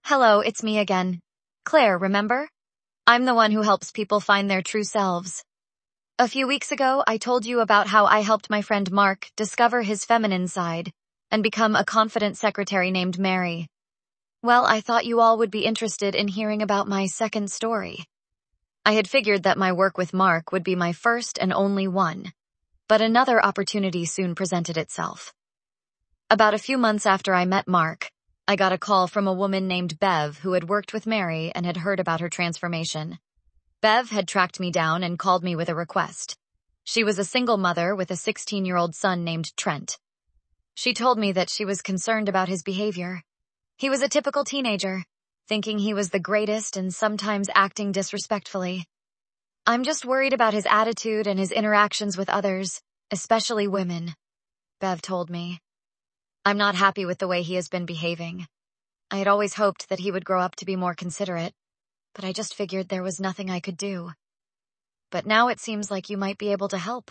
Hello, it's me again. Claire, remember? I'm the one who helps people find their true selves. A few weeks ago, I told you about how I helped my friend Mark discover his feminine side and become a confident secretary named Mary. Well, I thought you all would be interested in hearing about my second story. I had figured that my work with Mark would be my first and only one, but another opportunity soon presented itself. About a few months after I met Mark, I got a call from a woman named Bev who had worked with Mary and had heard about her transformation. Bev had tracked me down and called me with a request. She was a single mother with a 16-year-old son named Trent. She told me that she was concerned about his behavior. He was a typical teenager, thinking he was the greatest and sometimes acting disrespectfully. I'm just worried about his attitude and his interactions with others, especially women, Bev told me. I'm not happy with the way he has been behaving. I had always hoped that he would grow up to be more considerate, but I just figured there was nothing I could do. But now it seems like you might be able to help.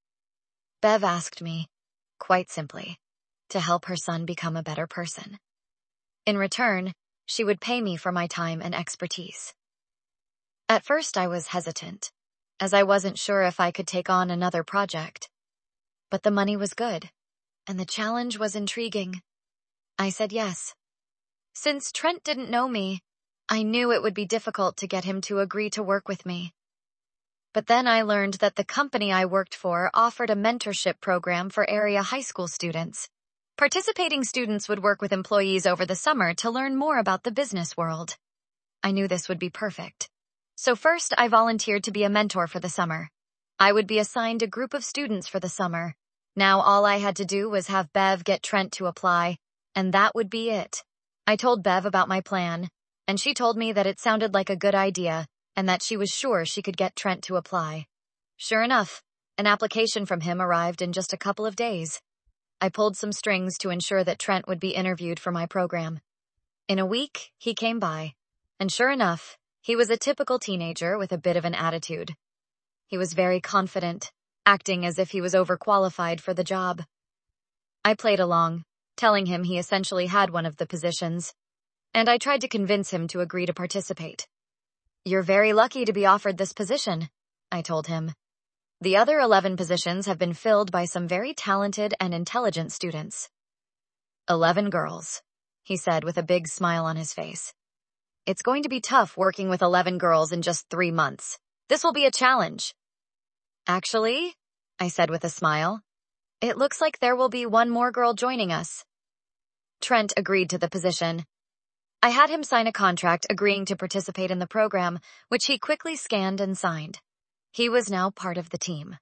Bev asked me, quite simply, to help her son become a better person. In return, she would pay me for my time and expertise. At first I was hesitant, as I wasn't sure if I could take on another project. But the money was good, and the challenge was intriguing. I said yes. Since Trent didn't know me, I knew it would be difficult to get him to agree to work with me. But then I learned that the company I worked for offered a mentorship program for area high school students. Participating students would work with employees over the summer to learn more about the business world. I knew this would be perfect. So first, I volunteered to be a mentor for the summer. I would be assigned a group of students for the summer. Now all I had to do was have Bev get Trent to apply, and that would be it. I told Bev about my plan, and she told me that it sounded like a good idea and that she was sure she could get Trent to apply. Sure enough, an application from him arrived in just a couple of days. I pulled some strings to ensure that Trent would be interviewed for my program. In a week, he came by, and sure enough, he was a typical teenager with a bit of an attitude. He was very confident, acting as if he was overqualified for the job. I played along, telling him he essentially had one of the positions, and I tried to convince him to agree to participate. You're very lucky to be offered this position, I told him. The other 11 positions have been filled by some very talented and intelligent students. 11 girls, he said with a big smile on his face. It's going to be tough working with 11 girls in just 3 months. This will be a challenge. Actually, I said with a smile, it looks like there will be one more girl joining us. Trent agreed to the position. I had him sign a contract agreeing to participate in the program, which he quickly scanned and signed. He was now part of the team.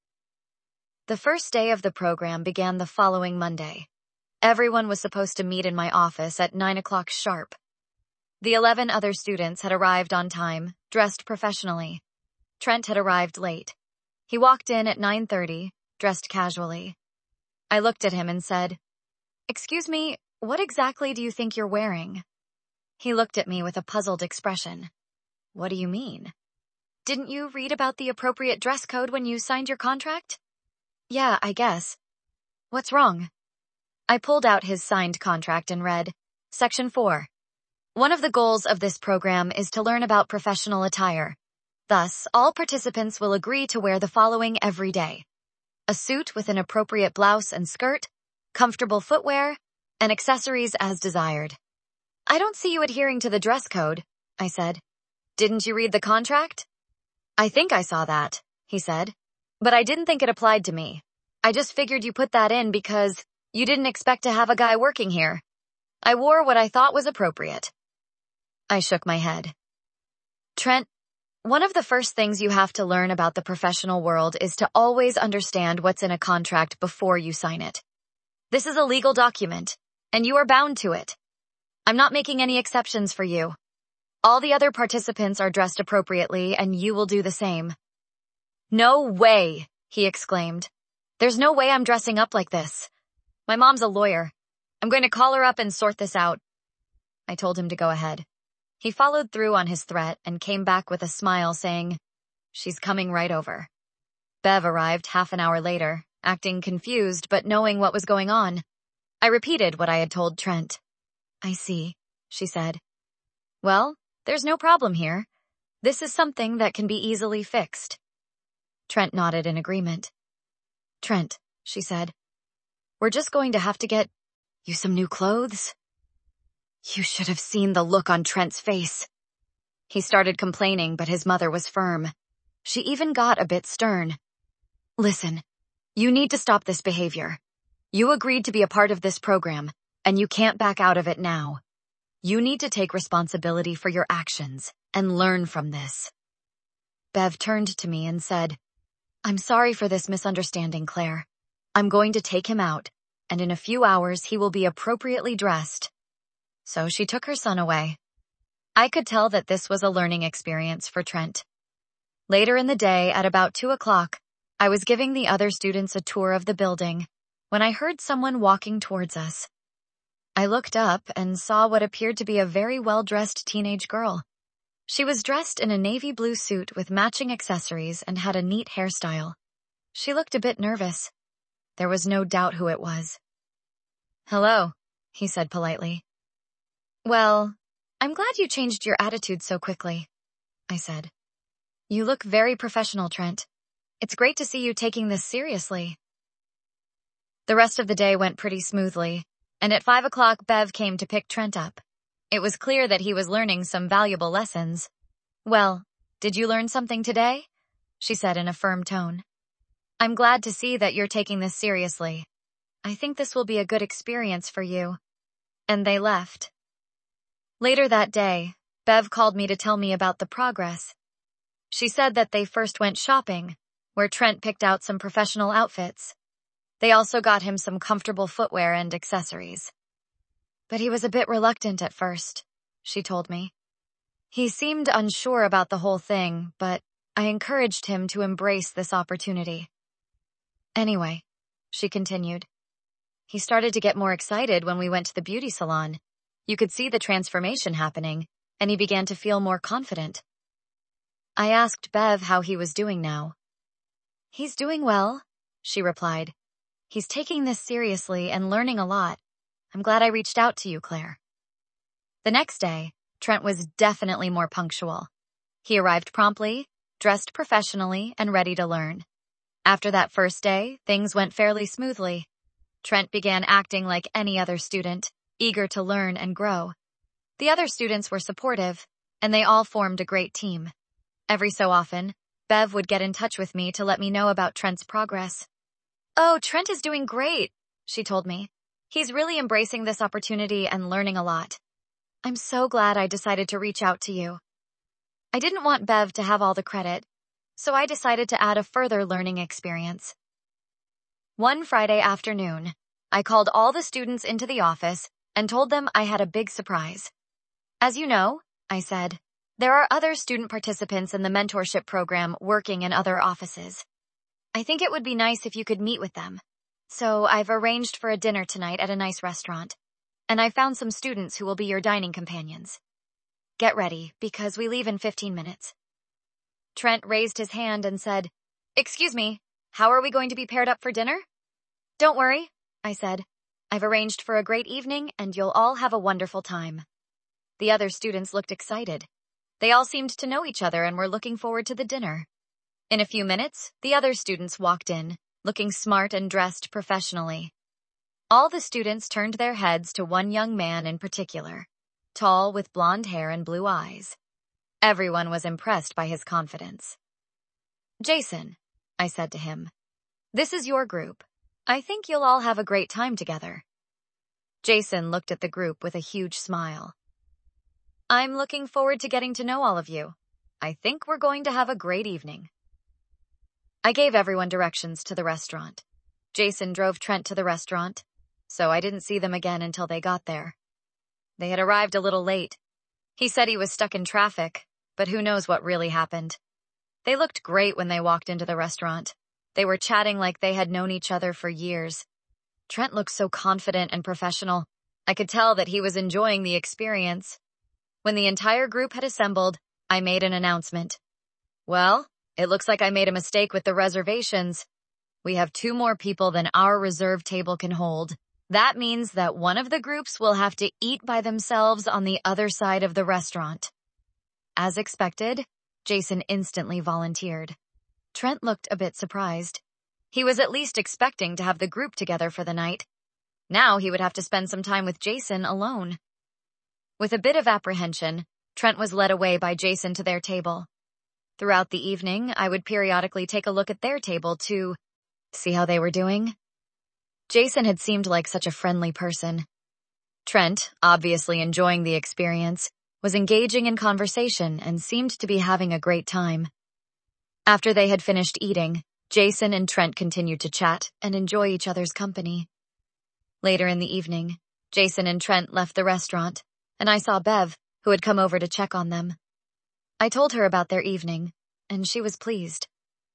The first day of the program began the following Monday. Everyone was supposed to meet in my office at 9 o'clock sharp. The 11 other students had arrived on time, dressed professionally. Trent had arrived late. He walked in at 9:30, dressed casually. I looked at him and said, "Excuse me, what exactly do you think you're wearing?" He looked at me with a puzzled expression. What do you mean? Didn't you read about the appropriate dress code when you signed your contract? Yeah, I guess. What's wrong? I pulled out his signed contract and read, Section 4. One of the goals of this program is to learn about professional attire. Thus, all participants will agree to wear the following every day: a suit with an appropriate blouse and skirt, comfortable footwear, and accessories as desired. I don't see you adhering to the dress code, I said. Didn't you read the contract? I think I saw that, he said, but I didn't think it applied to me. I just figured you put that in because you didn't expect to have a guy working here. I wore what I thought was appropriate. I shook my head. Trent, one of the first things you have to learn about the professional world is to always understand what's in a contract before you sign it. This is a legal document, and you are bound to it. I'm not making any exceptions for you. All the other participants are dressed appropriately, and you will do the same. No way, he exclaimed. There's no way I'm dressing up like this. My mom's a lawyer. I'm going to call her up and sort this out. I told him to go ahead. He followed through on his threat and came back with a smile saying, "She's coming right over." Bev arrived half an hour later, acting confused but knowing what was going on. I repeated what I had told Trent. I see, she said. Well, there's no problem here. This is something that can be easily fixed. Trent nodded in agreement. Trent, she said, we're just going to have to get you some new clothes. You should have seen the look on Trent's face. He started complaining, but his mother was firm. She even got a bit stern. Listen, you need to stop this behavior. You agreed to be a part of this program, and you can't back out of it now. You need to take responsibility for your actions and learn from this. Bev turned to me and said, I'm sorry for this misunderstanding, Claire. I'm going to take him out, and in a few hours he will be appropriately dressed. So she took her son away. I could tell that this was a learning experience for Trent. Later in the day, at about 2 o'clock, I was giving the other students a tour of the building when I heard someone walking towards us. I looked up and saw what appeared to be a very well-dressed teenage girl. She was dressed in a navy blue suit with matching accessories and had a neat hairstyle. She looked a bit nervous. There was no doubt who it was. Hello, he said politely. Well, I'm glad you changed your attitude so quickly, I said. You look very professional, Trent. It's great to see you taking this seriously. The rest of the day went pretty smoothly, and at 5 o'clock Bev came to pick Trent up. It was clear that he was learning some valuable lessons. Well, did you learn something today? She said in a firm tone. I'm glad to see that you're taking this seriously. I think this will be a good experience for you. And they left. Later that day, Bev called me to tell me about the progress. She said that they first went shopping, where Trent picked out some professional outfits. They also got him some comfortable footwear and accessories. But he was a bit reluctant at first, she told me. He seemed unsure about the whole thing, but I encouraged him to embrace this opportunity. Anyway, she continued, he started to get more excited when we went to the beauty salon. You could see the transformation happening, and he began to feel more confident. I asked Bev how he was doing now. He's doing well, she replied. He's taking this seriously and learning a lot. I'm glad I reached out to you, Claire. The next day, Trent was definitely more punctual. He arrived promptly, dressed professionally, and ready to learn. After that first day, things went fairly smoothly. Trent began acting like any other student, eager to learn and grow. The other students were supportive, and they all formed a great team. Every so often, Bev would get in touch with me to let me know about Trent's progress. Oh, Trent is doing great, she told me. He's really embracing this opportunity and learning a lot. I'm so glad I decided to reach out to you. I didn't want Bev to have all the credit, so I decided to add a further learning experience. One Friday afternoon, I called all the students into the office and told them I had a big surprise. As you know, I said, there are other student participants in the mentorship program working in other offices. I think it would be nice if you could meet with them. So I've arranged for a dinner tonight at a nice restaurant, and I found some students who will be your dining companions. Get ready, because we leave in 15 minutes. Trent raised his hand and said, Excuse me, how are we going to be paired up for dinner? Don't worry, I said. I've arranged for a great evening, and you'll all have a wonderful time. The other students looked excited. They all seemed to know each other and were looking forward to the dinner. In a few minutes, the other students walked in, looking smart and dressed professionally. All the students turned their heads to one young man in particular, tall with blonde hair and blue eyes. Everyone was impressed by his confidence. Jason, I said to him, this is your group. I think you'll all have a great time together. Jason looked at the group with a huge smile. I'm looking forward to getting to know all of you. I think we're going to have a great evening. I gave everyone directions to the restaurant. Jason drove Trent to the restaurant, so I didn't see them again until they got there. They had arrived a little late. He said he was stuck in traffic, but who knows what really happened. They looked great when they walked into the restaurant. They were chatting like they had known each other for years. Trent looked so confident and professional. I could tell that he was enjoying the experience. When the entire group had assembled, I made an announcement. Well, it looks like I made a mistake with the reservations. We have 2 more people than our reserve table can hold. That means that one of the groups will have to eat by themselves on the other side of the restaurant. As expected, Jason instantly volunteered. Trent looked a bit surprised. He was at least expecting to have the group together for the night. Now he would have to spend some time with Jason alone. With a bit of apprehension, Trent was led away by Jason to their table. Throughout the evening, I would periodically take a look at their table to see how they were doing. Jason had seemed like such a friendly person. Trent, obviously enjoying the experience, was engaging in conversation and seemed to be having a great time. After they had finished eating, Jason and Trent continued to chat and enjoy each other's company. Later in the evening, Jason and Trent left the restaurant, and I saw Bev, who had come over to check on them. I told her about their evening, and she was pleased.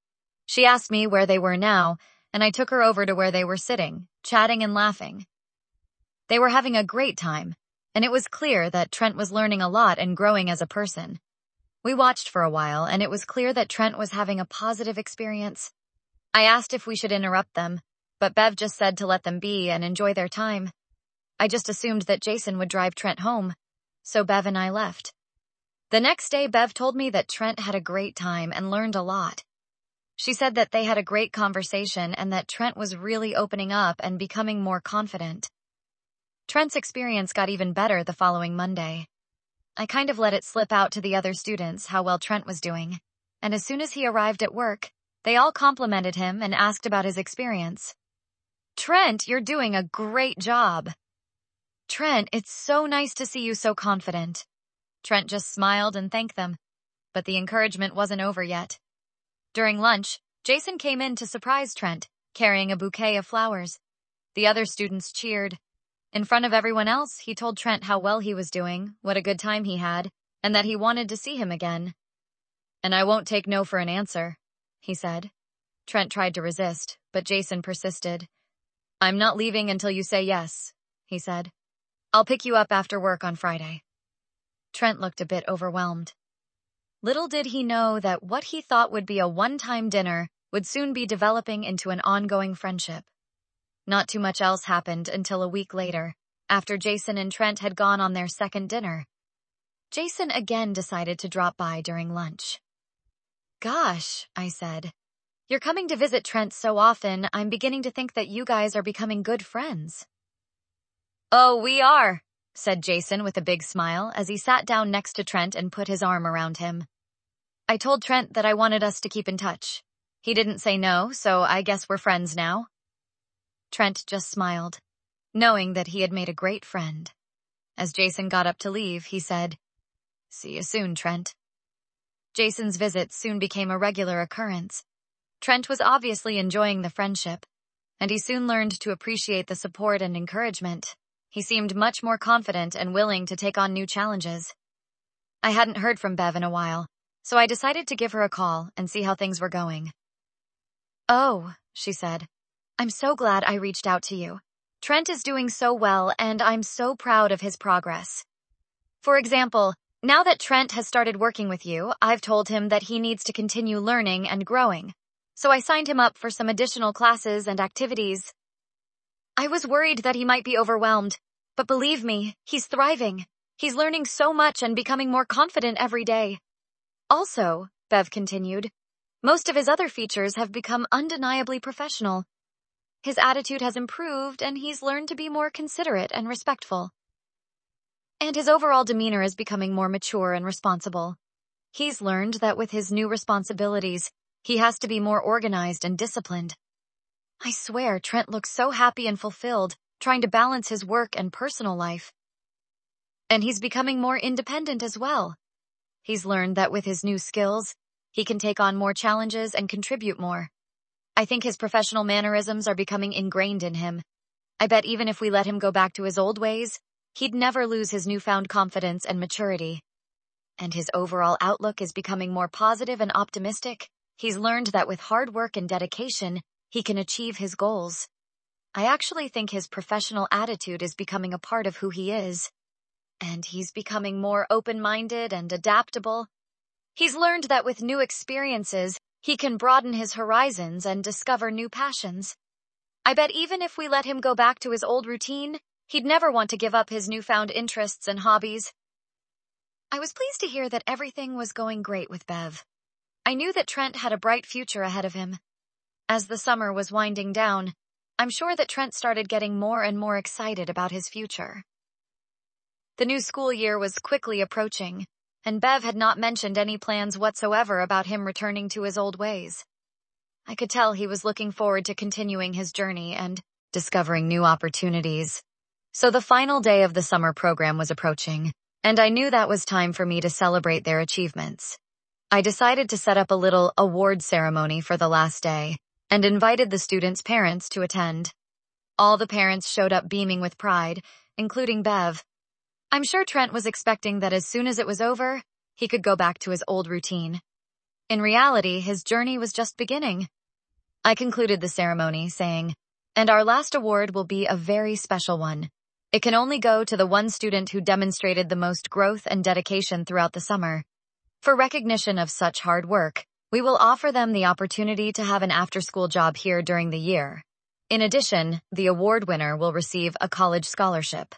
She asked me where they were now, and I took her over to where they were sitting, chatting and laughing. They were having a great time, and it was clear that Trent was learning a lot and growing as a person. We watched for a while, and it was clear that Trent was having a positive experience. I asked if we should interrupt them, but Bev just said to let them be and enjoy their time. I just assumed that Jason would drive Trent home, so Bev and I left. The next day, Bev told me that Trent had a great time and learned a lot. She said that they had a great conversation and that Trent was really opening up and becoming more confident. Trent's experience got even better the following Monday. I kind of let it slip out to the other students how well Trent was doing, and as soon as he arrived at work, they all complimented him and asked about his experience. "Trent, you're doing a great job." "Trent, it's so nice to see you so confident." Trent just smiled and thanked them, but the encouragement wasn't over yet. During lunch, Jason came in to surprise Trent, carrying a bouquet of flowers. The other students cheered. In front of everyone else, he told Trent how well he was doing, what a good time he had, and that he wanted to see him again. "And I won't take no for an answer," he said. Trent tried to resist, but Jason persisted. "I'm not leaving until you say yes," he said. "I'll pick you up after work on Friday." Trent looked a bit overwhelmed. Little did he know that what he thought would be a one-time dinner would soon be developing into an ongoing friendship. Not too much else happened until a week later, after Jason and Trent had gone on their second dinner. Jason again decided to drop by during lunch. "Gosh," I said, "you're coming to visit Trent so often, I'm beginning to think that you guys are becoming good friends." "Oh, we are," said Jason with a big smile as he sat down next to Trent and put his arm around him. "I told Trent that I wanted us to keep in touch. He didn't say no, so I guess we're friends now." Trent just smiled, knowing that he had made a great friend. As Jason got up to leave, he said, "See you soon, Trent." Jason's visits soon became a regular occurrence. Trent was obviously enjoying the friendship, and he soon learned to appreciate the support and encouragement. He seemed much more confident and willing to take on new challenges. I hadn't heard from Bev in a while, so I decided to give her a call and see how things were going. "Oh," she said, "I'm so glad I reached out to you. Trent is doing so well, and I'm so proud of his progress. For example, now that Trent has started working with you, I've told him that he needs to continue learning and growing, so I signed him up for some additional classes and activities. I was worried that he might be overwhelmed, but believe me, he's thriving. He's learning so much and becoming more confident every day. Also," Bev continued, "most of his other features have become undeniably professional. His attitude has improved and he's learned to be more considerate and respectful. And his overall demeanor is becoming more mature and responsible. He's learned that with his new responsibilities, he has to be more organized and disciplined. I swear, Trent looks so happy and fulfilled, trying to balance his work and personal life. And he's becoming more independent as well. He's learned that with his new skills, he can take on more challenges and contribute more. I think his professional mannerisms are becoming ingrained in him. I bet even if we let him go back to his old ways, he'd never lose his newfound confidence and maturity. And his overall outlook is becoming more positive and optimistic. He's learned that with hard work and dedication, he can achieve his goals. I actually think his professional attitude is becoming a part of who he is. And he's becoming more open-minded and adaptable. He's learned that with new experiences, he can broaden his horizons and discover new passions. I bet even if we let him go back to his old routine, he'd never want to give up his newfound interests and hobbies. I was pleased to hear that everything was going great with Bev. I knew that Trent had a bright future ahead of him. As the summer was winding down, I'm sure that Trent started getting more and more excited about his future. The new school year was quickly approaching, and Bev had not mentioned any plans whatsoever about him returning to his old ways. I could tell he was looking forward to continuing his journey and discovering new opportunities. So the final day of the summer program was approaching, and I knew that was time for me to celebrate their achievements. I decided to set up a little award ceremony for the last day and invited the students' parents to attend. All the parents showed up beaming with pride, including Bev. I'm sure Trent was expecting that as soon as it was over, he could go back to his old routine. In reality, his journey was just beginning. I concluded the ceremony saying, "And our last award will be a very special one. It can only go to the one student who demonstrated the most growth and dedication throughout the summer. For recognition of such hard work, we will offer them the opportunity to have an after-school job here during the year. In addition, the award winner will receive a college scholarship."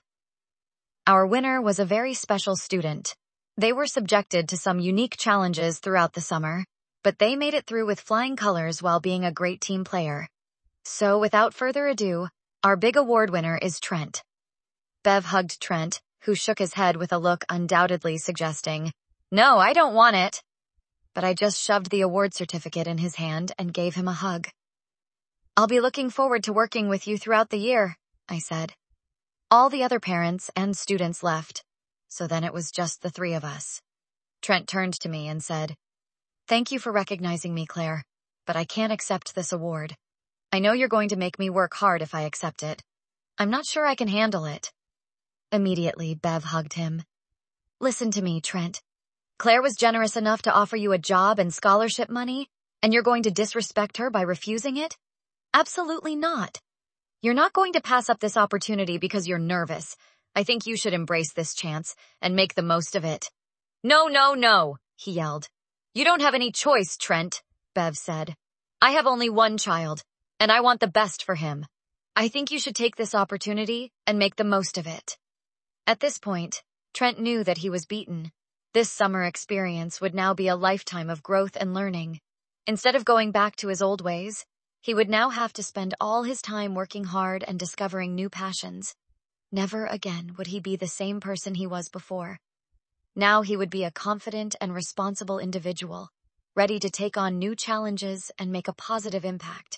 Our winner was a very special student. They were subjected to some unique challenges throughout the summer, but they made it through with flying colors while being a great team player. So without further ado, our big award winner is Trent. Bev hugged Trent, who shook his head with a look undoubtedly suggesting, "No, I don't want it." But I just shoved the award certificate in his hand and gave him a hug. "I'll be looking forward to working with you throughout the year," I said. All the other parents and students left, so then it was just the three of us. Trent turned to me and said, "Thank you for recognizing me, Claire, but I can't accept this award. I know you're going to make me work hard if I accept it. I'm not sure I can handle it." Immediately, Bev hugged him. "Listen to me, Trent. Claire was generous enough to offer you a job and scholarship money, and you're going to disrespect her by refusing it? Absolutely not. You're not going to pass up this opportunity because you're nervous. I think you should embrace this chance and make the most of it." "No, no, no," he yelled. "You don't have any choice, Trent," Bev said. "I have only one child, and I want the best for him. I think you should take this opportunity and make the most of it." At this point, Trent knew that he was beaten. This summer experience would now be a lifetime of growth and learning. Instead of going back to his old ways, he would now have to spend all his time working hard and discovering new passions. Never again would he be the same person he was before. Now he would be a confident and responsible individual, ready to take on new challenges and make a positive impact.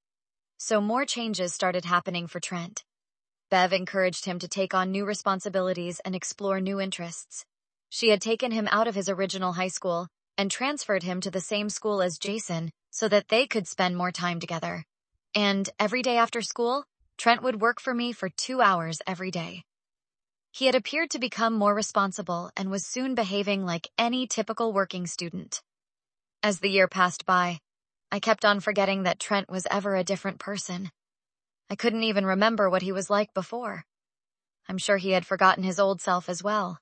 So more changes started happening for Trent. Bev encouraged him to take on new responsibilities and explore new interests. She had taken him out of his original high school and transferred him to the same school as Jason so that they could spend more time together. And every day after school, Trent would work for me for 2 hours every day. He had appeared to become more responsible and was soon behaving like any typical working student. As the year passed by, I kept on forgetting that Trent was ever a different person. I couldn't even remember what he was like before. I'm sure he had forgotten his old self as well.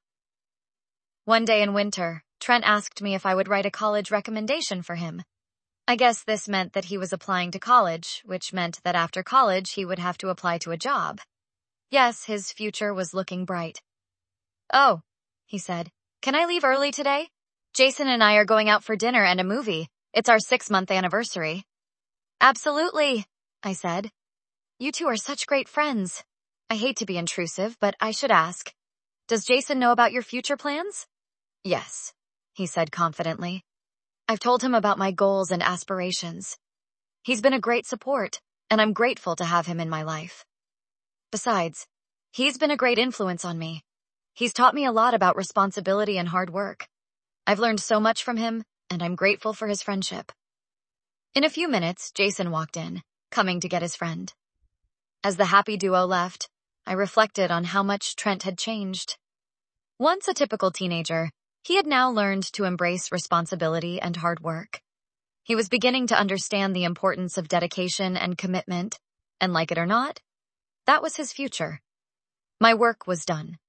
One day in winter, Trent asked me if I would write a college recommendation for him. I guess this meant that he was applying to college, which meant that after college he would have to apply to a job. Yes, his future was looking bright. "Oh," he said, "can I leave early today? Jason and I are going out for dinner and a movie. It's our 6-month anniversary." "Absolutely," I said. "You two are such great friends. I hate to be intrusive, but I should ask. Does Jason know about your future plans?" "Yes," he said confidently. "I've told him about my goals and aspirations. He's been a great support, and I'm grateful to have him in my life. Besides, he's been a great influence on me. He's taught me a lot about responsibility and hard work. I've learned so much from him, and I'm grateful for his friendship." In a few minutes, Jason walked in, coming to get his friend. As the happy duo left, I reflected on how much Trent had changed. Once a typical teenager, he had now learned to embrace responsibility and hard work. He was beginning to understand the importance of dedication and commitment, and like it or not, that was his future. My work was done.